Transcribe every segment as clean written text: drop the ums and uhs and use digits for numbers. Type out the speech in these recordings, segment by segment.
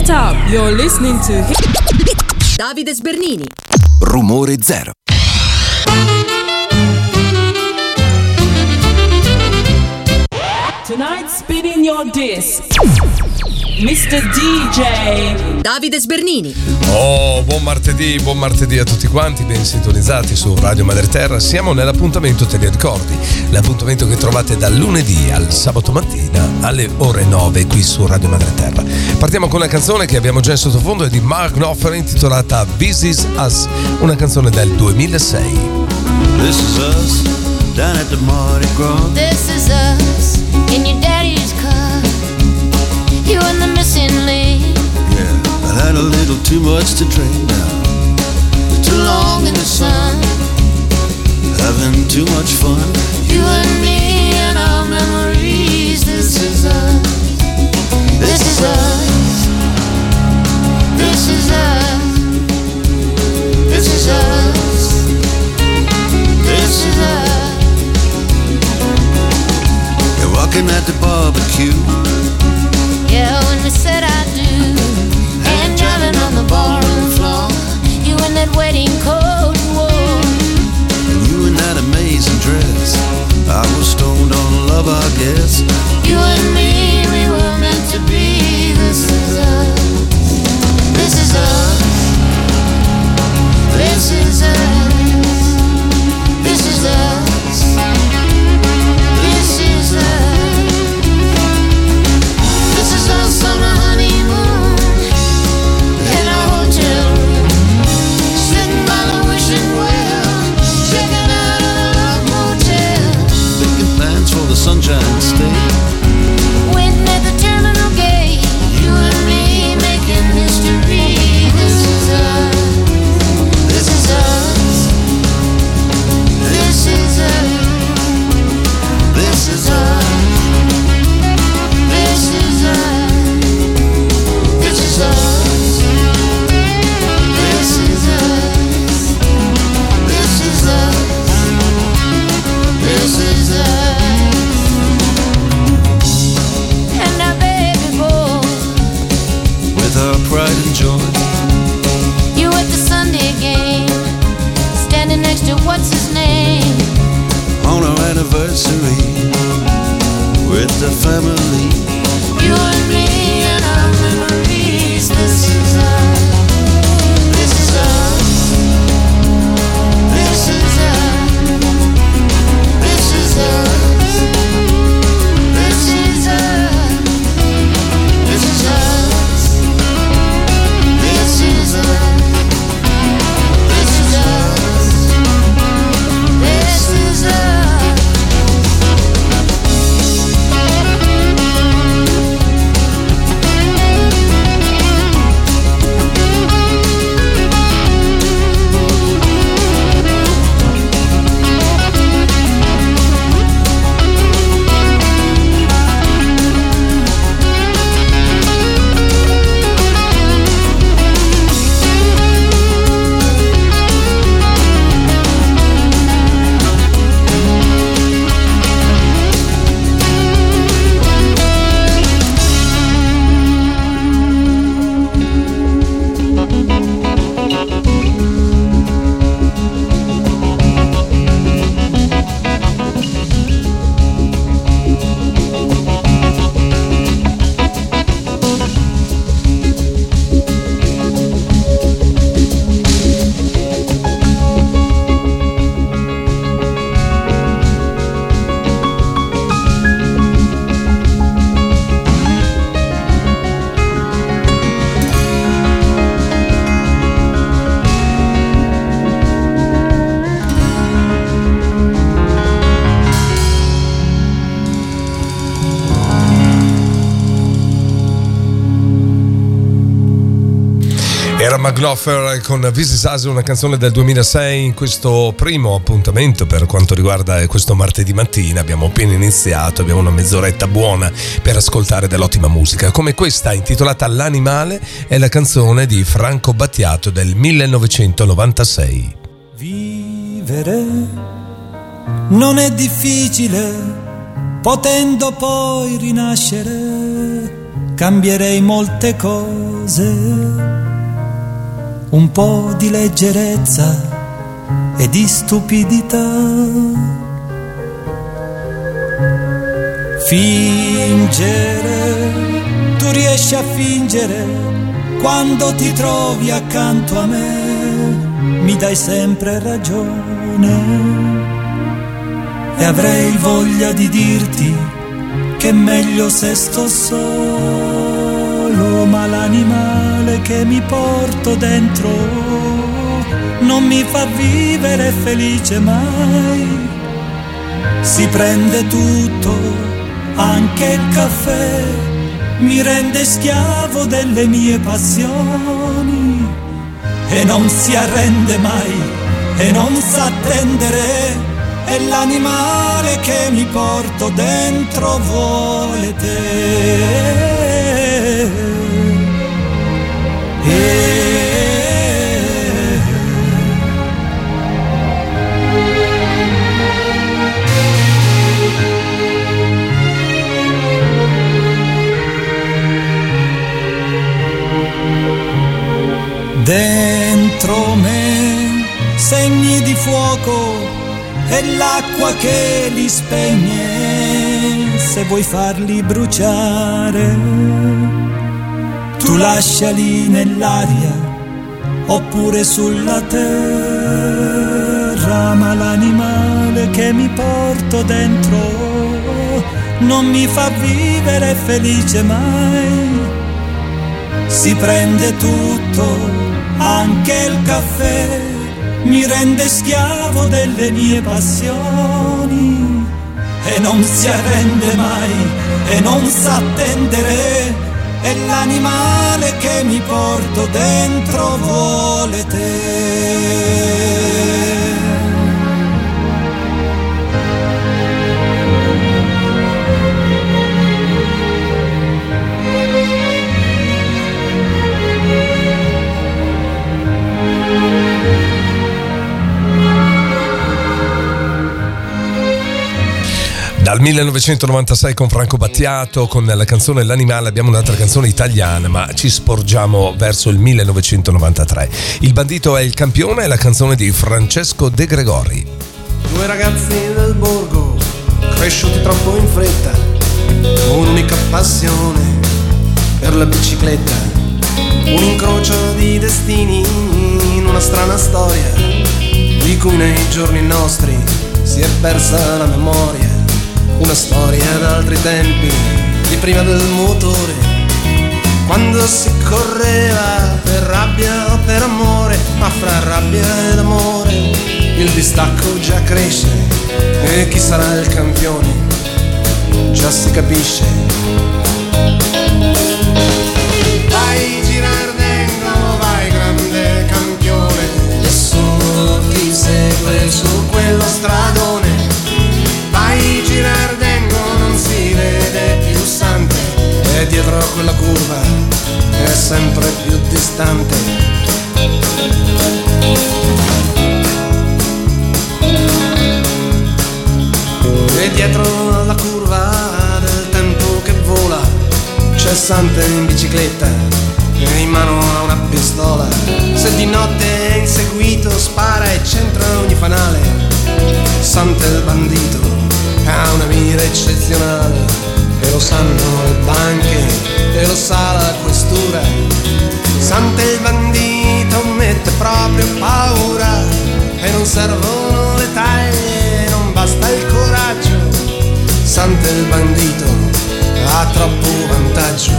Get up, you're listening to Davide Sbernini. Rumore zero. Tonight spinning your disc, Mr. DJ Davide Sbernini. Oh, buon martedì a tutti quanti, ben sintonizzati su Radio Madreterra. Siamo nell'appuntamento, te li ricordi, l'appuntamento che trovate dal lunedì al sabato mattina alle ore 9 qui su Radio Madreterra. Partiamo con una canzone che abbiamo già in sottofondo, è di Mark Knopfler, intitolata This Is Us, una canzone del 2006. This is us down at the Mardi Gras. This is us in your daddy's car. You and the missing link. Yeah, I had a little too much to drink now. Too long in the sun. Having too much fun. You and me and our memories. This is us. This is us. This is us. This is us. This is us. You're walking at the barbecue. Yeah, when we said I do. And driving on the ballroom floor. You in that wedding coat and wore. And you in that amazing dress. I was stoned on love, I guess. You and me, we were meant to be. This is us. This is us. This is us. This is us. This is us. This is us on a honeymoon in our hotel room, sitting by the wishing well, checking out a love motel, Making plans for the Sunshine State. waiting at the terminal gate. You and me making history. This is us. This is us. This is us. This is us. This is us. This is us. This is us. This is us. This is us. And our baby boy, With our pride and joy. you at the Sunday game, standing next to what's his name. On our anniversary. With the family. You and me and our memories. This is us. This is us. This is us. This is us. This is us. This is us. This is us. This is us. This is us. Era Mark Knopfler con This Is Us, una canzone del 2006. In questo primo appuntamento per quanto riguarda questo martedì mattina abbiamo appena iniziato, abbiamo una mezz'oretta buona per ascoltare dell'ottima musica come questa intitolata L'Animale, è la canzone di Franco Battiato del 1996. Vivere non è difficile, potendo poi rinascere, cambierei molte cose, un po' di leggerezza e di stupidità. Fingere, tu riesci a fingere quando ti trovi accanto a me, mi dai sempre ragione e avrei voglia di dirti che è meglio se sto solo, ma l'animale che mi porto dentro non mi fa vivere felice mai. Si prende tutto, anche il caffè, mi rende schiavo delle mie passioni e non si arrende mai e non sa attendere. È l'animale che mi porto dentro, vuole te. Dentro me segni di fuoco e l'acqua che li spegne, se vuoi farli bruciare tu lasciali nell'aria oppure sulla terra, ma l'animale che mi porto dentro non mi fa vivere felice mai. Si prende tutto, anche il caffè, mi rende schiavo delle mie passioni e non si arrende mai e non sa attendere. È l'animale che mi porto dentro, vuole te. Dal 1996 con Franco Battiato, con la canzone L'Animale, abbiamo un'altra canzone italiana, ma ci sporgiamo verso il 1993. Il bandito è il campione, è la canzone di Francesco De Gregori. Due ragazzi del borgo, cresciuti troppo in fretta, un'unica passione per la bicicletta, un incrocio di destini in una strana storia, di cui nei giorni nostri si è persa la memoria. Una storia d'altri tempi, di prima del motore, quando si correva per rabbia o per amore, ma fra rabbia ed amore il distacco già cresce e chi sarà il campione già si capisce. Vai Girardengo, vai grande campione, nessuno ti segue su quello stradone. Vai Girardengo, non si vede più Sante, e dietro a quella curva è sempre più distante. E dietro alla curva del tempo che vola c'è Sante in bicicletta e in mano ha una pistola. Se di notte è inseguito spara e centra ogni fanale. Sante il bandito ha una mira eccezionale e lo sanno le banche e lo sa la questura. Sante il bandito mette proprio paura e non servono le taglie, non basta il coraggio. Sante il bandito ha troppo vantaggio.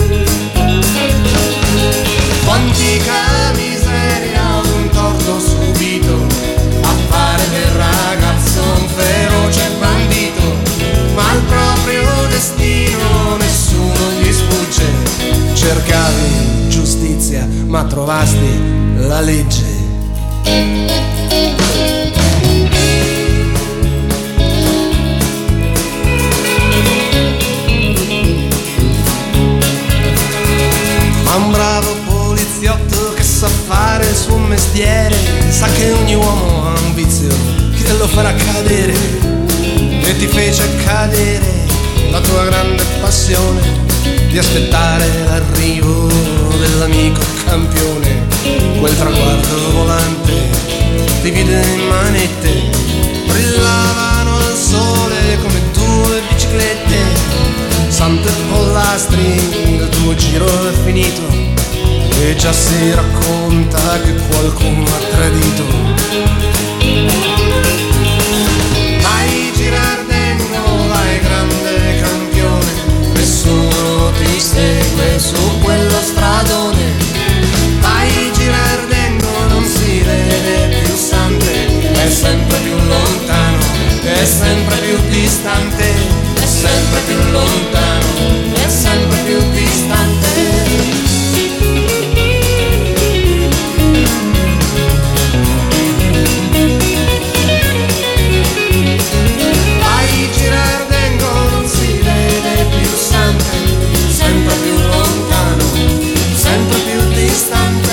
Quantica miseria, un torto subito a fare del ragazzo un feroce bandito, ma al proprio destino nessuno gli sfugge. Cercavi giustizia ma trovasti la legge. Ma un bravo poliziotto che sa fare il suo mestiere sa che ogni uomo ha un vizio che lo farà cadere, e ti fece cadere la tua grande passione di aspettare l'arrivo dell'amico campione. Quel traguardo volante di vide in manette brillavano al sole come due biciclette. Santo e pollastri, il tuo giro è finito e già si racconta che qualcuno ha tradito. Vai Girardengo, vai grande campione, nessuno ti segue su quello stradone. Vai Girardengo, non si vede più Sante, è sempre più lontano, è sempre più distante, è sempre più lontano, è sempre più distante. Vai Girardengo, non si vede più Sante, sempre più lontano, sempre più distante.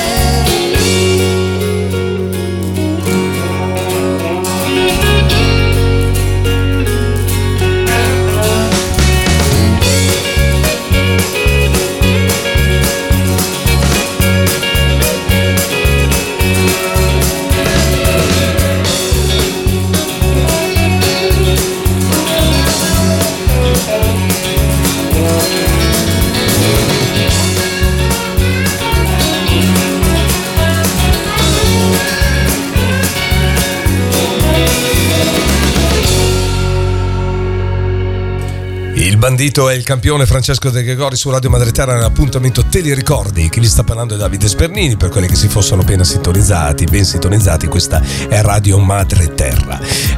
Il bandito è il campione, Francesco De Gregori su Radio Madre Terra nell'appuntamento Te li ricordi. Chi vi sta parlando è Davide Sbernini, per quelli che si fossero appena sintonizzati, ben sintonizzati, questa è Radio Madre Terra.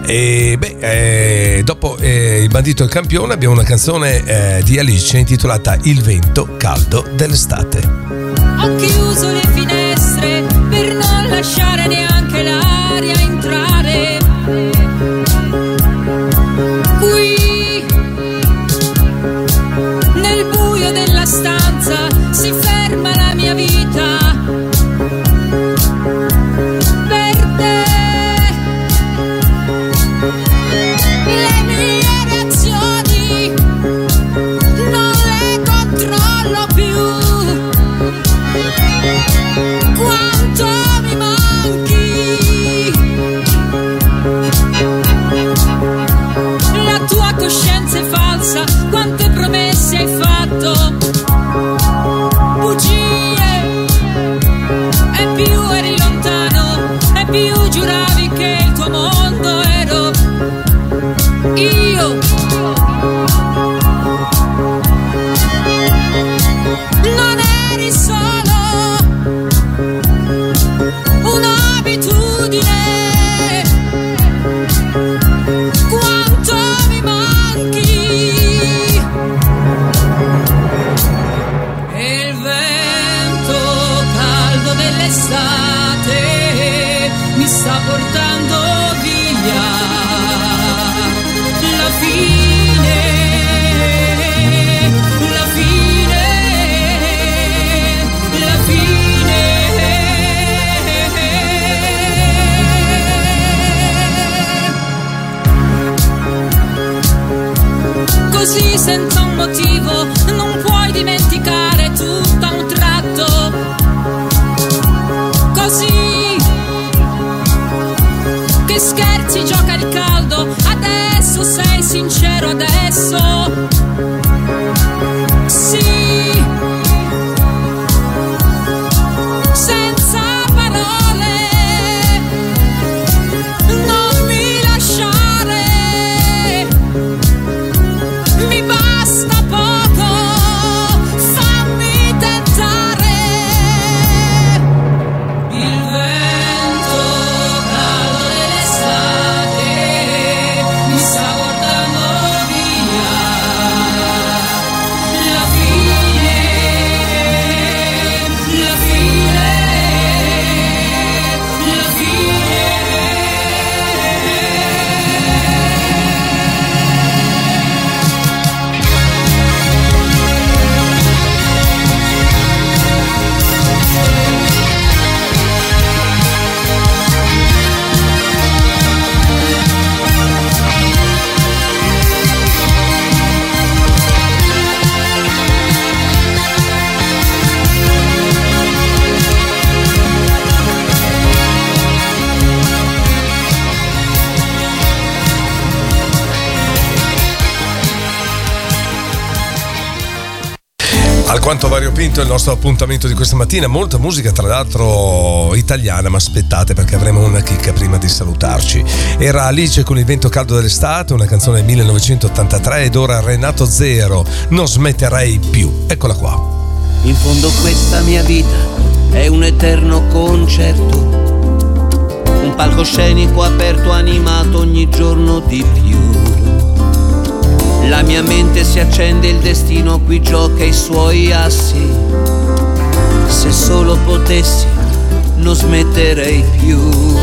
E dopo il bandito e il campione abbiamo una canzone di Alice intitolata Il vento caldo dell'estate. Ho chiuso le finestre per non lasciare neanche l'aria entrare. Qui nel buio della stanza si ferma la mia vita. Per te le mie reazioni non le controllo più. Quanto mi manchi, la tua coscienza è falsa, quante promesse hai fatto, bugie, e più eri lontano, e più giuravi che il tuo mondo ero io. Non eri solo un'abitudine. Quanto mi manchi. E il vento caldo dell'estate mi sta portando via. La fine, la fine, la fine. Così senza un motivo non puoi dimenticare tutto a un tratto. Così che scherzi, gioca il caldo. Adesso sei sincero, adesso sì, senza parole. Non mi lasciare, mi basta poco, fammi tentare. Il vento caldo dell'estate mi sta portando via. La fine, Quanto variopinto il nostro appuntamento di questa mattina, molta musica tra l'altro italiana, ma aspettate perché avremo una chicca prima di salutarci. Era Alice con Il vento caldo dell'estate, una canzone del 1983, ed ora Renato Zero, Non smetterei più. Eccola qua. In fondo questa mia vita è un eterno concerto, un palcoscenico aperto, animato ogni giorno di più. La mia mente si accende, il destino qui gioca i suoi assi. Se solo potessi non smetterei più.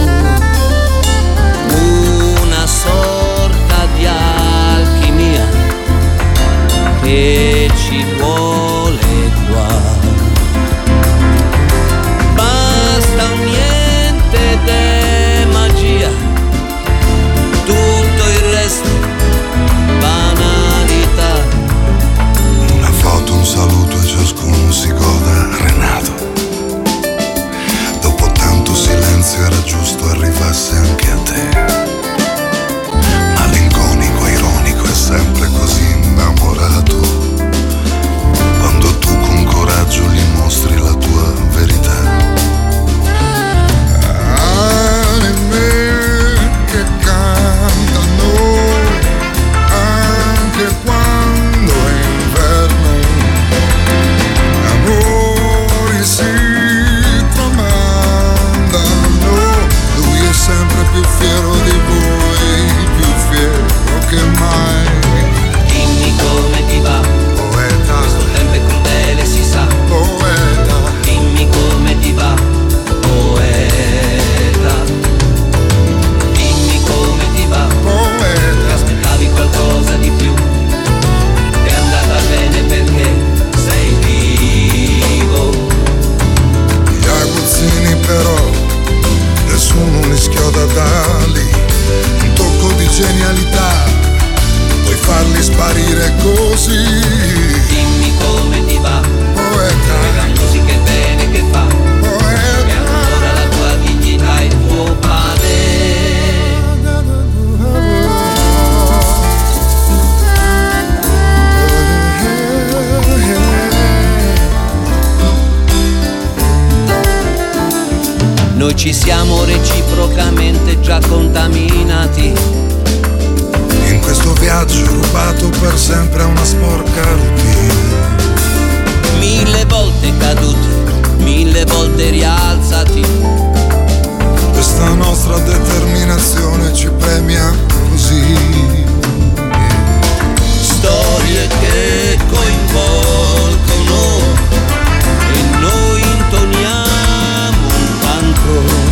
Una sorta di alchimia che ci vuole qua. Basta un niente de magia, tutto il resto banalità. Una foto, un saluto e ciascuno si goda. Renato, dopo tanto silenzio era giusto arrivasse anche a te. Malinconico, ironico e sempre così innamorato. Quando tu con coraggio gli mostri la tua verità. Anime che cantano anche quando è inverno, amori si tramandano, lui è sempre più fiero di voi, più fiero che mai. Dimmi come ti va, Poeta, questo tempo è crudele si sa. poeta, Dimmi come ti va, poeta. Dimmi come ti va, ti poeta. aspettavi qualcosa di più. È andata bene perché sei vivo. Gli aguzzini però nessuno li schioda da lì. Un tocco di genialità, puoi farli sparire così. Dimmi come ti va, Poeta, la musica è bene che fa. E poeta. ancora la tua dignità, il tuo pane. Noi ci siamo reciprocamente già contaminati. In questo viaggio rubato per sempre a una sporca routine. 1000 volte caduti, 1000 volte rialzati. Questa nostra determinazione ci premia così. Storie che coinvolgono e noi intoniamo un canto.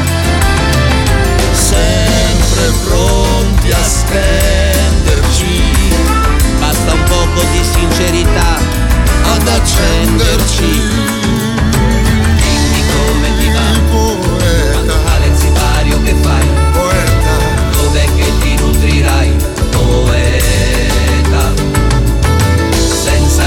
Sempre pronti a spenderci, basta un poco di sincerità ad accenderci. Dimmi come ti va, quando cala il sipario che fai, Poeta, dov'è che ti nutrirai, poeta, senza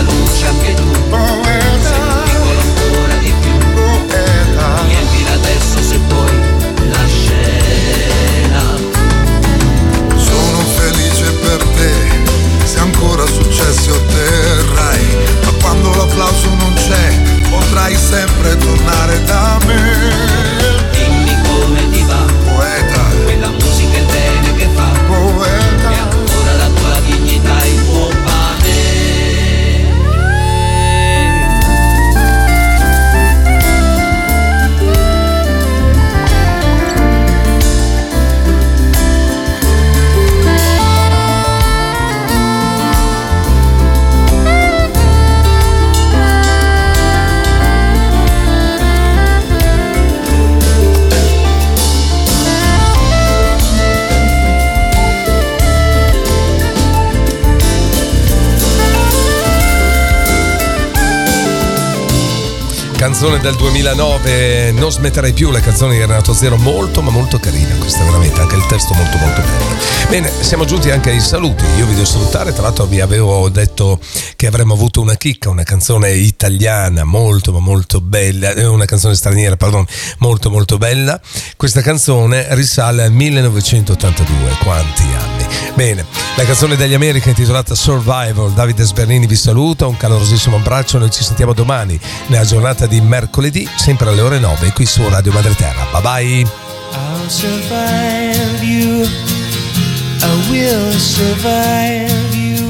canzone del 2009, Non smetterei più, la canzone di Renato Zero, molto ma molto carina questa, veramente, anche il testo molto molto bello. Bene, siamo giunti anche ai saluti, io vi devo salutare, tra l'altro vi avevo detto che avremmo avuto una chicca, una canzone italiana molto ma molto bella, una canzone straniera, pardon, molto molto bella. Questa canzone risale al 1982, quanti anni. Bene, la canzone degli America intitolata Survival. Davide Sbernini vi saluta, un calorosissimo abbraccio, noi ci sentiamo domani nella giornata di mercoledì, sempre alle ore 9 qui su Radio Madreterra. Bye bye. I'll survive you, I will survive you.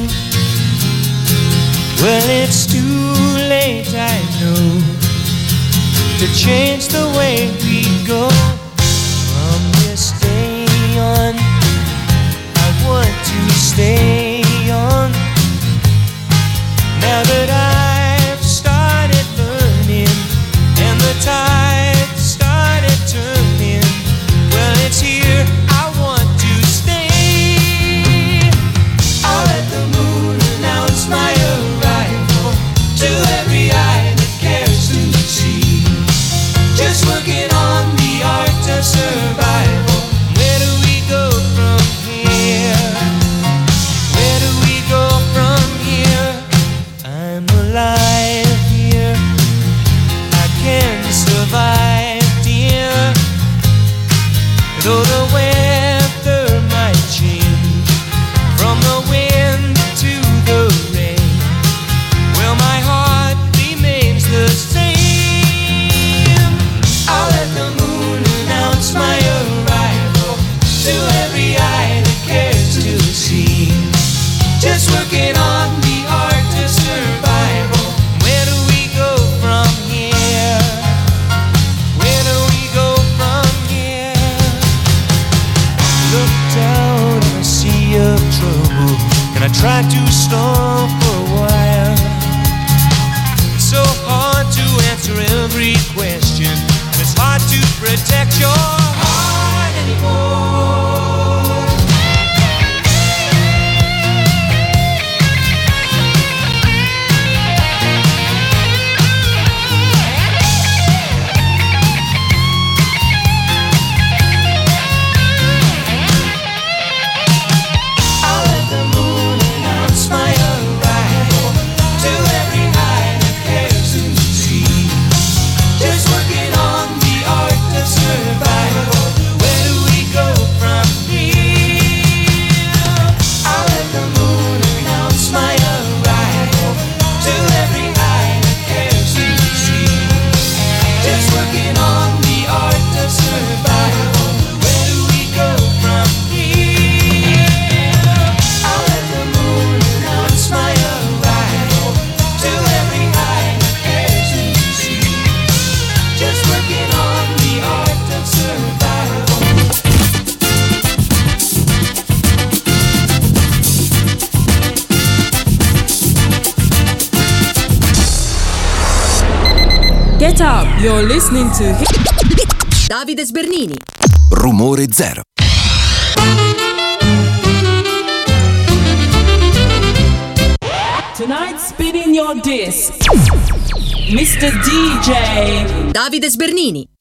Well, it's too late, I know, to change the way we go. From this day on, I want to stay on. Now that I've started learning and the tide started turning, well, it's here, I want to stay. I'll let the moon announce my arrival to every eye that cares to see. Just working on the art of survival. Where do we go from here? Where do we go from here? I'm alive here, I can survive, dear. Though the weather might change, from the wind to the rain, well, my heart remains the same. I'll let the moon announce my arrival to every eye that cares to see. Just working on the art of survival. Where do we go from here? Where do we go from here? Looked out on a sea of trouble, and I tried to stop for a while. It's so hard to answer every question, and it's hard to protect your heart anymore. Get up, you're listening to Davide Sbernini. Rumore zero. Tonight spinning your disc, Mr. DJ Davide Sbernini.